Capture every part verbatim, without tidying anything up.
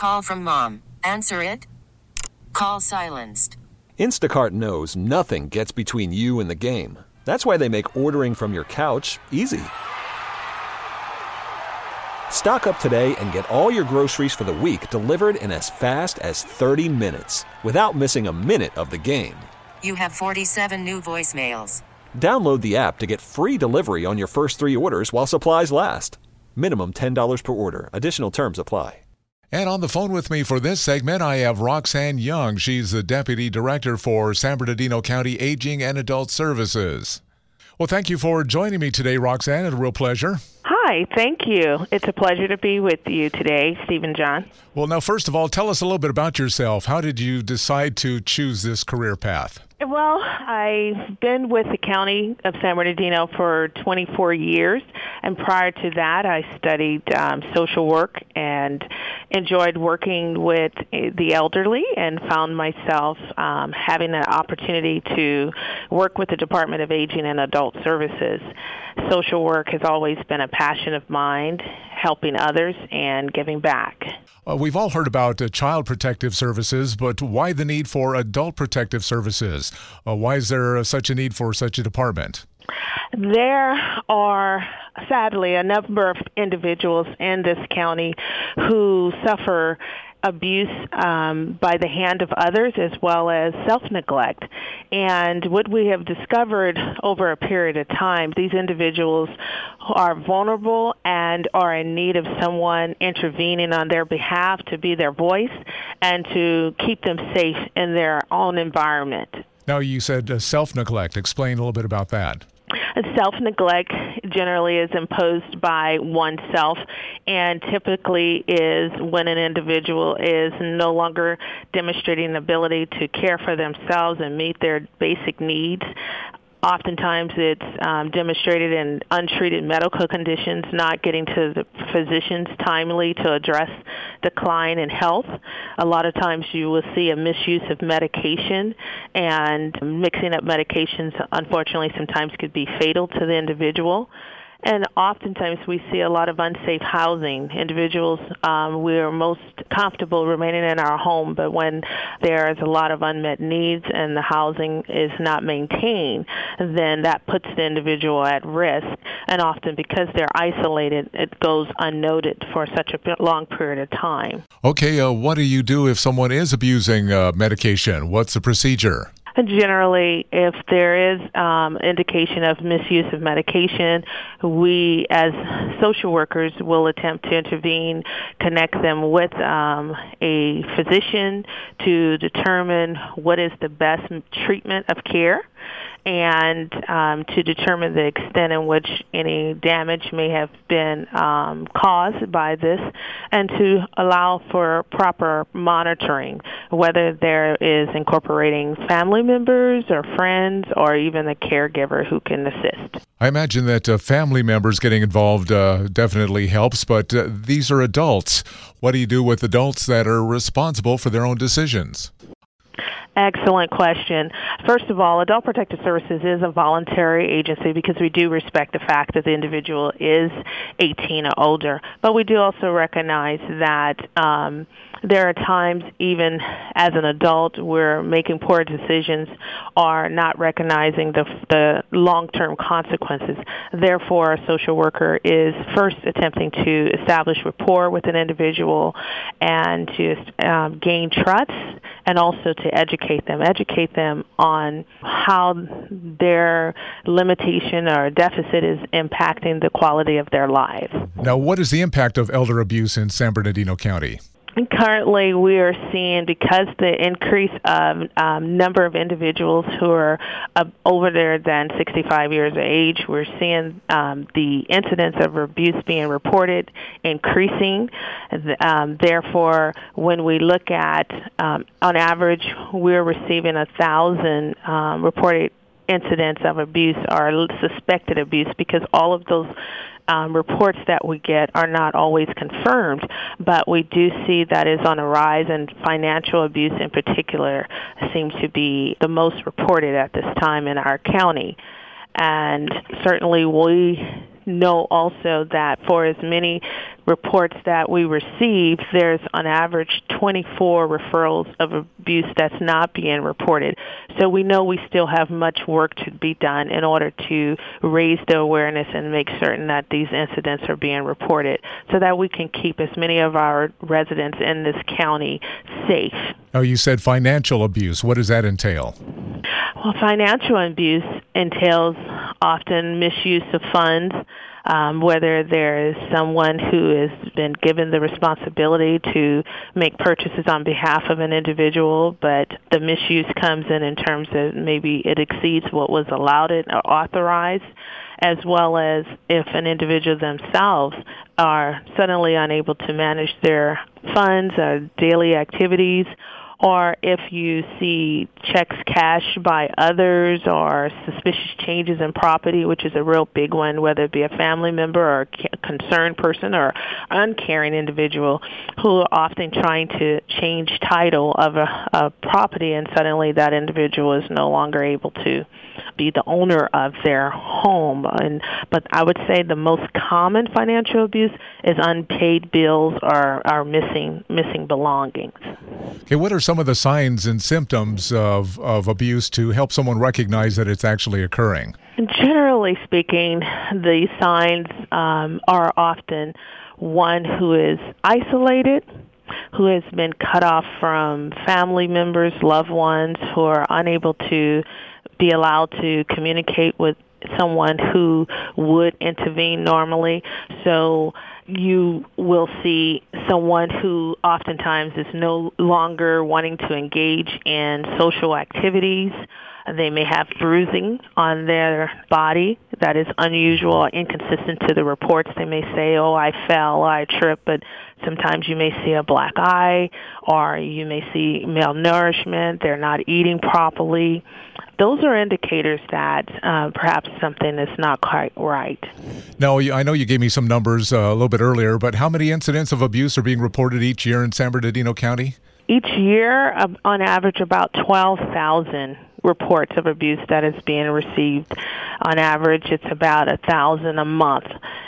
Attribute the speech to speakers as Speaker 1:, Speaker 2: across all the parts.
Speaker 1: call from mom. Answer it. Call silenced.
Speaker 2: Instacart knows nothing gets between you and the game. That's why they make ordering from your couch easy. Stock up today and get all your groceries for the week delivered in as fast as thirty minutes without missing a minute of the game.
Speaker 1: You have forty-seven new voicemails.
Speaker 2: Download the app to get free delivery on your first three orders while supplies last. Minimum ten dollars per order. Additional terms apply.
Speaker 3: And on the phone with me for this segment, I have Roxanne Young. She's the Deputy Director for San Bernardino County Aging and Adult Services. Well, thank you for joining me today, Roxanne. It's a real pleasure.
Speaker 4: Hi, thank you. It's a pleasure to be with you today, Steve and John.
Speaker 3: Well, now, first of all, tell us a little bit about yourself. How did you decide to choose this career path?
Speaker 4: Well, I've been with the County of San Bernardino for twenty-four years, and prior to that, I studied um, social work and enjoyed working with the elderly and found myself um, having an opportunity to work with the Department of Aging and Adult Services. Social work has always been a passion of mine, helping others and giving back.
Speaker 3: Uh, we've all heard about uh, child protective services, but why the need for adult protective services? Uh, why is there uh, such a need for such a department?
Speaker 4: There are, sadly, a number of individuals in this county who suffer abuse um, by the hand of others as well as self-neglect. And what we have discovered over a period of time, these individuals are vulnerable and are in need of someone intervening on their behalf to be their voice and to keep them safe in their own environment.
Speaker 3: Now, you said uh, self-neglect. Explain a little bit about that.
Speaker 4: Self-neglect generally is imposed by oneself and typically is when an individual is no longer demonstrating an ability to care for themselves and meet their basic needs. Oftentimes it's um, demonstrated in untreated medical conditions, not getting to the physicians timely to address decline in health. A lot of times you will see a misuse of medication, and mixing up medications, unfortunately, sometimes could be fatal to the individual. And oftentimes we see a lot of unsafe housing. Individuals, um, we are most comfortable remaining in our home, but when there is a lot of unmet needs and the housing is not maintained, then that puts the individual at risk. And often because they're isolated, it goes unnoted for such a long period of time.
Speaker 3: Okay, uh, what do you do if someone is abusing uh, medication? What's the procedure?
Speaker 4: Generally, if there is um, indication of misuse of medication, we as social workers will attempt to intervene, connect them with um, a physician to determine what is the best treatment of care and um, to determine the extent in which any damage may have been um, caused by this, and to allow for proper monitoring, whether there is incorporating family members or friends or even a caregiver who can assist.
Speaker 3: I imagine that uh, family members getting involved uh, definitely helps, but uh, these are adults. What do you do with adults that are responsible for their own decisions?
Speaker 4: Excellent question. First of all, Adult Protective Services is a voluntary agency because we do respect the fact that the individual is eighteen or older. But we do also recognize that um, there are times, even as an adult, we're making poor decisions or not recognizing the, the long-term consequences. Therefore, a social worker is first attempting to establish rapport with an individual and to um, gain trust, and also to educate them, educate them on how their limitation or deficit is impacting the quality of their lives.
Speaker 3: Now, what is the impact of elder abuse in San Bernardino County?
Speaker 4: Currently, we are seeing, because the increase of um, number of individuals who are uh, over there than sixty-five years of age, we're seeing um, the incidence of abuse being reported increasing. Um, therefore, when we look at, um, on average, we're receiving a thousand um, reported incidents of abuse or suspected abuse, because all of those Um, reports that we get are not always confirmed, but we do see that is on a rise, and financial abuse in particular seems to be the most reported at this time in our county. And certainly we know also that for as many reports that we receive, there's on average twenty-four referrals of abuse that's not being reported. So we know we still have much work to be done in order to raise the awareness and make certain that these incidents are being reported so that we can keep as many of our residents in this county safe.
Speaker 3: Oh, you said financial abuse. What does that entail?
Speaker 4: Well, financial abuse entails often misuse of funds, um, whether there is someone who has been given the responsibility to make purchases on behalf of an individual, but the misuse comes in in terms of maybe it exceeds what was allowed or authorized, as well as if an individual themselves are suddenly unable to manage their funds or daily activities, or if you see checks cashed by others or suspicious changes in property, which is a real big one, whether it be a family member or a concerned person or uncaring individual who are often trying to change title of a, a property, and suddenly that individual is no longer able to be the owner of their home. And but I would say the most common financial abuse is unpaid bills or, or missing missing belongings.
Speaker 3: Okay, what are some of the signs and symptoms of, of abuse to help someone recognize that it's actually occurring?
Speaker 4: Generally speaking, the signs um, are often one who is isolated, who has been cut off from family members, loved ones, who are unable to be allowed to communicate with someone who would intervene normally. So you will see someone who oftentimes is no longer wanting to engage in social activities. They may have bruising on their body that is unusual or inconsistent to the reports. They may say, oh, I fell, I tripped, but sometimes you may see a black eye, or you may see malnourishment. They're not eating properly. Those are indicators that uh, perhaps something is not quite right.
Speaker 3: Now, I know you gave me some numbers uh, a little bit earlier, but how many incidents of abuse are being reported each year in San Bernardino County?
Speaker 4: Each year, uh, on average, about twelve thousand reports of abuse that is being received. On average, it's about one thousand a month.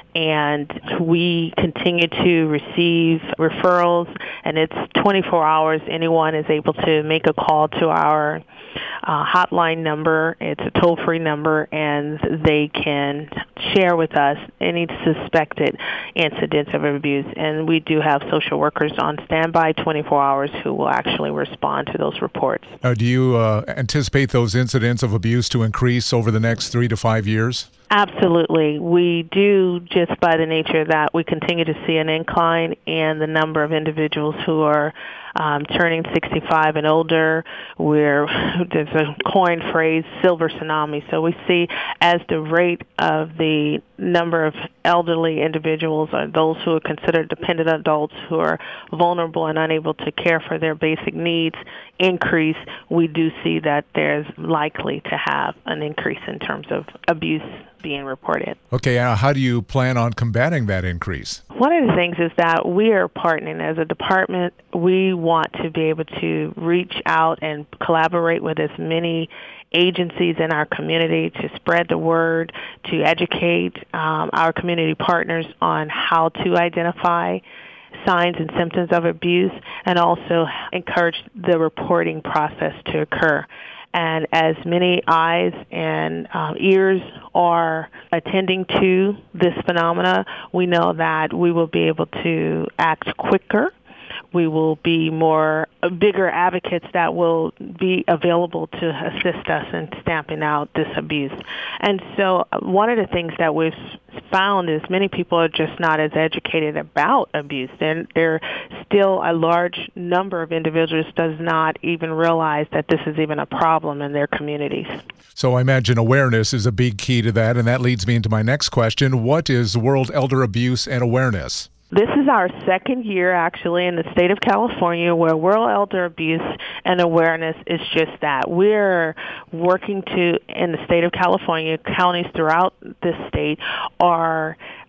Speaker 4: And we continue to receive referrals, and it's twenty-four hours. Anyone is able to make a call to our uh, hotline number. It's a toll-free number, and they can share with us any suspected incidents of abuse. And we do have social workers on standby twenty-four hours who will actually respond to those reports.
Speaker 3: Uh, do you uh, anticipate those incidents of abuse to increase over the next three to five years?
Speaker 4: Absolutely. We do, just by the nature that we continue to see an incline in the number of individuals who are um, turning sixty-five and older. We're, there's a coined phrase, silver tsunami. So we see as the rate of the number of elderly individuals or those who are considered dependent adults who are vulnerable and unable to care for their basic needs increase, we do see that there's likely to have an increase in terms of abuse being reported.
Speaker 3: Okay, uh, how do you plan on combating that increase?
Speaker 4: One of the things is that we are partnering as a department. We want to be able to reach out and collaborate with as many agencies in our community to spread the word, to educate um, our community partners on how to identify signs and symptoms of abuse, and also encourage the reporting process to occur. And as many eyes and um, ears are attending to this phenomena, we know that we will be able to act quicker. We will be more uh, bigger advocates that will be available to assist us in stamping out this abuse. And so uh, one of the things that we've found is many people are just not as educated about abuse. There, there still a large number of individuals does not even realize that this is even a problem in their communities.
Speaker 3: So I imagine awareness is a big key to that, and that leads me into my next question. What is World Elder Abuse and Awareness?
Speaker 4: This is our second year, actually, in the state of California where World Elder Abuse and Awareness is just that. We're working to, in the state of California, counties throughout this state are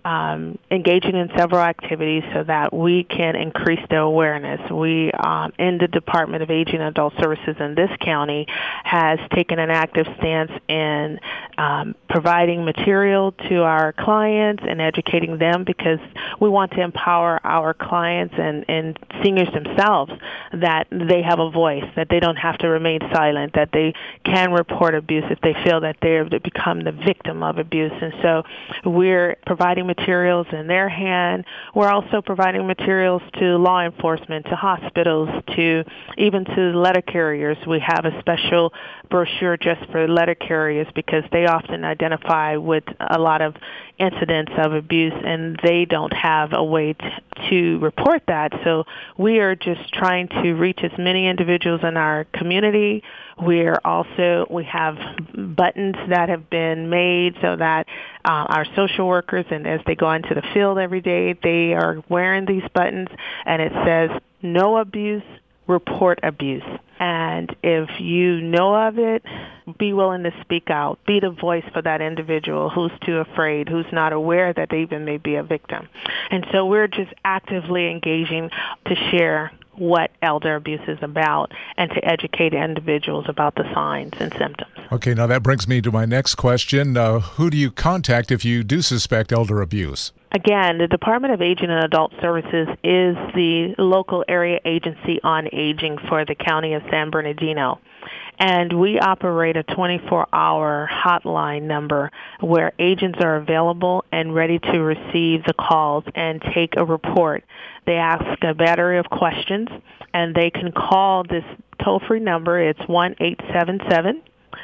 Speaker 4: um, engaging in several activities so that we can increase the awareness. We, um, in the Department of Aging and Adult Services in this county, has taken an active stance in um, providing material to our clients and educating them, because we want to empower our clients and, and seniors themselves that they have a voice, that they don't have to remain silent, that they can report abuse if they feel that they've become the victim of abuse. And so we're providing materials in their hand. We're also providing materials to law enforcement, to hospitals, to even to letter carriers. We have a special brochure just for letter carriers because they often identify with a lot of incidents of abuse and they don't have a way to, to report that. So we are just trying to reach as many individuals in our community. We're also, we have buttons that have been made so that uh, our social workers, and as they go into the field every day, they are wearing these buttons, and it says, no abuse, report abuse. And if you know of it, be willing to speak out. Be the voice for that individual who's too afraid, who's not aware that they even may be a victim. And so we're just actively engaging to share what elder abuse is about and to educate individuals about the signs and symptoms.
Speaker 3: Okay, now that brings me to my next question. Uh, who do you contact if you do suspect elder abuse?
Speaker 4: Again, the Department of Aging and Adult Services is the local area agency on aging for the county of San Bernardino. And we operate a twenty-four hour hotline number where agents are available and ready to receive the calls and take a report. They ask a battery of questions, and they can call this toll-free number. It's one eight seven seven,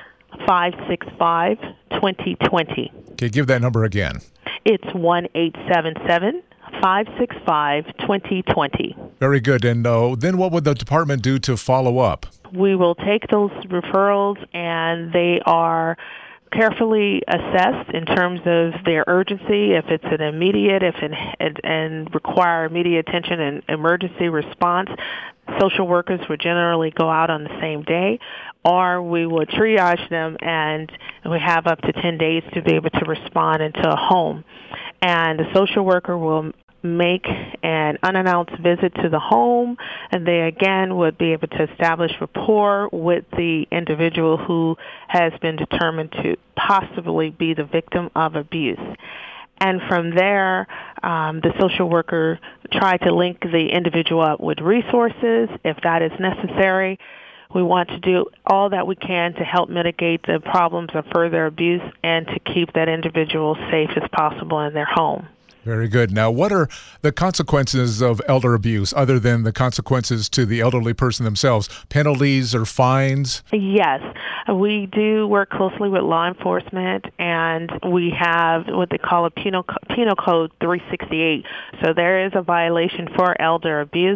Speaker 4: five six five, two zero two zero.
Speaker 3: Okay, give that number again.
Speaker 4: It's one eight seven seven, five six five, two zero two zero.
Speaker 3: Very good. And uh, then what would the department do to follow up?
Speaker 4: We will take those referrals, and they are carefully assessed in terms of their urgency, if it's an immediate, if it, and, and require immediate attention and emergency response. Social workers would generally go out on the same day, or we would triage them, and we have up to ten days to be able to respond into a home. And the social worker will make an unannounced visit to the home, and they again would be able to establish rapport with the individual who has been determined to possibly be the victim of abuse. And from there, um, the social worker tried to link the individual up with resources if that is necessary. We want to do all that we can to help mitigate the problems of further abuse and to keep that individual safe as possible in their home.
Speaker 3: Very good. Now, what are the consequences of elder abuse other than the consequences to the elderly person themselves? Penalties or fines?
Speaker 4: Yes. We do work closely with law enforcement, and we have what they call a Penal, Penal Code three sixty-eight. So there is a violation for elder abuse.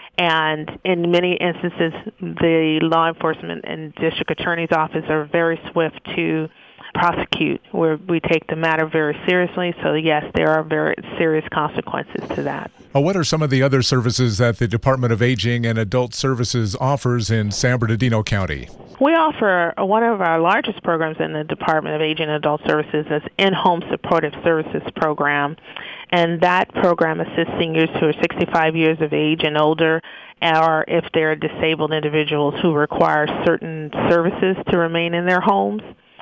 Speaker 4: And in many instances, the law enforcement and district attorney's office are very swift to prosecute, where we take the matter very seriously. So yes, there are very serious consequences to that.
Speaker 3: Well, what are some of the other services that the Department of Aging and Adult Services offers in San Bernardino County?
Speaker 4: We offer one of our largest programs in the Department of Aging and Adult Services is In-Home Supportive Services Program. And that program assists seniors who are sixty-five years of age and older, or if they're disabled individuals who require certain services to remain in their homes.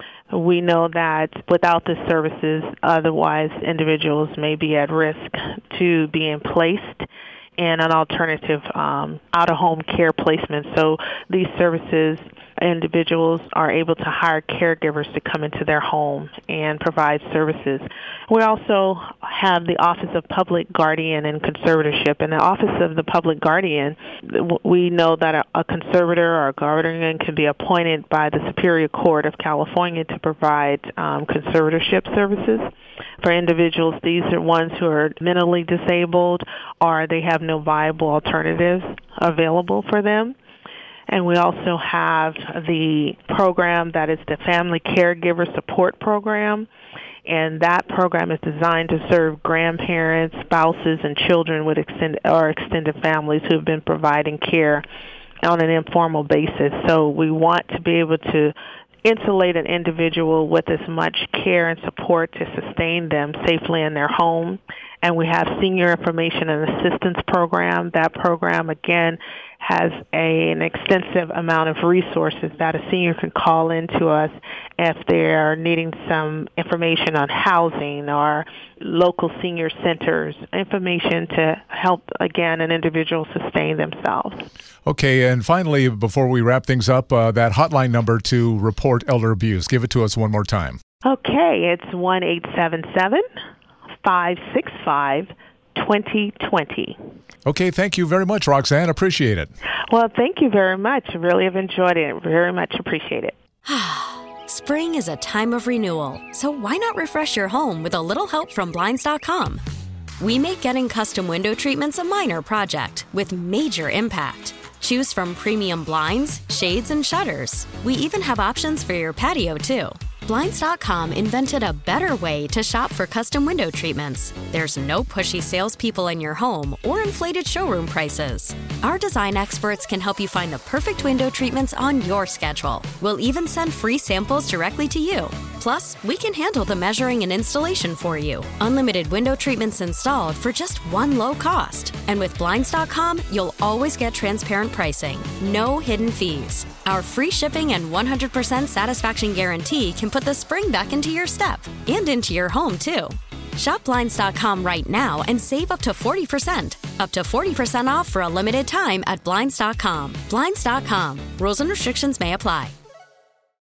Speaker 4: We know that without the services, otherwise individuals may be at risk to being placed in an alternative um, out-of-home care placement. So these services, individuals are able to hire caregivers to come into their home and provide services. We also have the Office of Public Guardian and Conservatorship. In the Office of the Public Guardian, we know that a, a conservator or a guardian can be appointed by the Superior Court of California to provide um, conservatorship services for individuals. These are ones who are mentally disabled or they have no viable alternatives available for them. And we also have the program that is the Family Caregiver Support Program. And that program is designed to serve grandparents, spouses, and children with extended or extended families who have been providing care on an informal basis. So we want to be able to insulate an individual with as much care and support to sustain them safely in their home. And we have Senior Information and Assistance Program. That program, again, has a, an extensive amount of resources that a senior can call into us if they're needing some information on housing or local senior centers, information to help, again, an individual sustain themselves.
Speaker 3: Okay, and finally, before we wrap things up, uh, that hotline number to report elder abuse. Give it to us one more time.
Speaker 4: Okay, it's one eight seven seven, five six five, two zero two zero.
Speaker 3: Okay, thank you very much, Roxanne. Appreciate it.
Speaker 4: Well, thank you very much. I really have enjoyed it. Very much appreciate it.
Speaker 5: Spring is a time of renewal, so why not refresh your home with a little help from Blinds dot com? We make getting custom window treatments a minor project with major impact. Choose from premium blinds, shades, and shutters. We even have options for your patio, too. Blinds dot com invented a better way to shop for custom window treatments. There's no pushy salespeople in your home or inflated showroom prices. Our design experts can help you find the perfect window treatments on your schedule. We'll even send free samples directly to you. Plus, we can handle the measuring and installation for you. Unlimited window treatments installed for just one low cost. And with Blinds dot com, you'll always get transparent pricing. No hidden fees. Our free shipping and one hundred percent satisfaction guarantee can put the spring back into your step and into your home, too. Shop Blinds dot com right now and save up to forty percent. Up to forty percent off for a limited time at Blinds dot com. Blinds dot com. Rules and restrictions may apply.